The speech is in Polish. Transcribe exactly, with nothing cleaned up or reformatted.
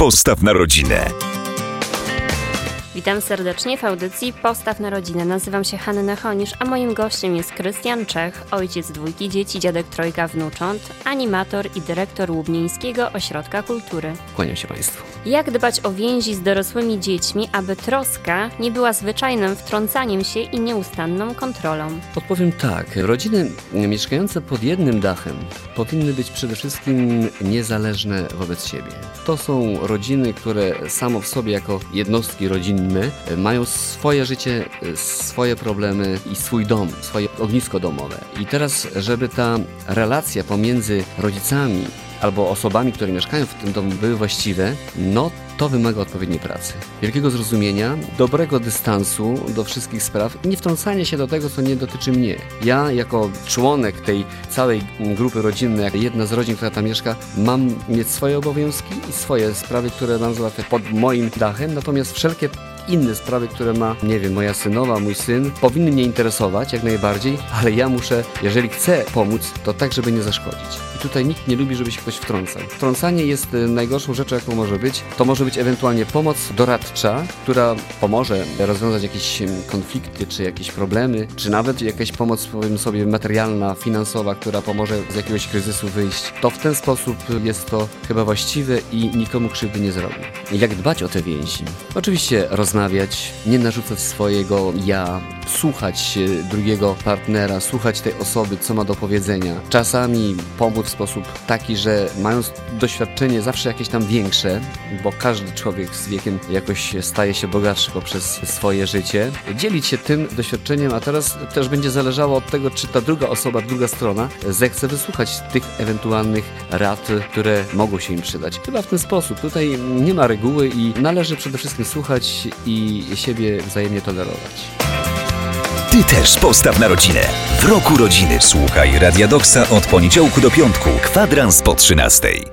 Postaw na rodzinę. Witam serdecznie w audycji Postaw na rodzinę. Nazywam się Hanna Honisz, a moim gościem jest Krystian Czech, ojciec dwójki dzieci, dziadek trojga wnucząt, animator i dyrektor Łubnieńskiego Ośrodka Kultury. Kłaniam się Państwu. Jak dbać o więzi z dorosłymi dziećmi, aby troska nie była zwyczajnym wtrącaniem się i nieustanną kontrolą? Odpowiem tak. Rodziny mieszkające pod jednym dachem powinny być przede wszystkim niezależne wobec siebie. To są rodziny, które samo w sobie jako jednostki rodzinne mają swoje życie, swoje problemy i swój dom, swoje ognisko domowe. I teraz, żeby ta relacja pomiędzy rodzicami albo osobami, które mieszkają w tym domu, były właściwe, no to wymaga odpowiedniej pracy, wielkiego zrozumienia, dobrego dystansu do wszystkich spraw i nie wtrącania się do tego, co nie dotyczy mnie. Ja jako członek tej całej grupy rodzinnej, jak jedna z rodzin, która tam mieszka, mam mieć swoje obowiązki i swoje sprawy, które mam załatwiać pod moim dachem, natomiast wszelkie inne sprawy, które ma, nie wiem, moja synowa, mój syn, powinny mnie interesować jak najbardziej, ale ja muszę, jeżeli chcę pomóc, to tak, żeby nie zaszkodzić. I tutaj nikt nie lubi, żeby się ktoś wtrącał. Wtrącanie jest najgorszą rzeczą, jaką może być. To może być ewentualnie pomoc doradcza, która pomoże rozwiązać jakieś konflikty, czy jakieś problemy, czy nawet jakaś pomoc, powiem sobie, materialna, finansowa, która pomoże z jakiegoś kryzysu wyjść. To w ten sposób jest to chyba właściwe i nikomu krzywdy nie zrobi. Jak dbać o te więzi? Oczywiście rozmawiać, nie narzucać swojego ja, słuchać drugiego partnera, słuchać tej osoby, co ma do powiedzenia. Czasami pomóc w sposób taki, że mając doświadczenie zawsze jakieś tam większe, bo każdy człowiek z wiekiem jakoś staje się bogatszy poprzez swoje życie, dzielić się tym doświadczeniem, a teraz też będzie zależało od tego, czy ta druga osoba, druga strona zechce wysłuchać tych ewentualnych rad, które mogą się im przydać. Chyba w ten sposób. Tutaj nie ma reguły i należy przede wszystkim słuchać i siebie wzajemnie tolerować. Ty też postaw na rodzinę. W roku rodziny słuchaj Radia Doksa od poniedziałku do piątku, kwadrans po trzynastej.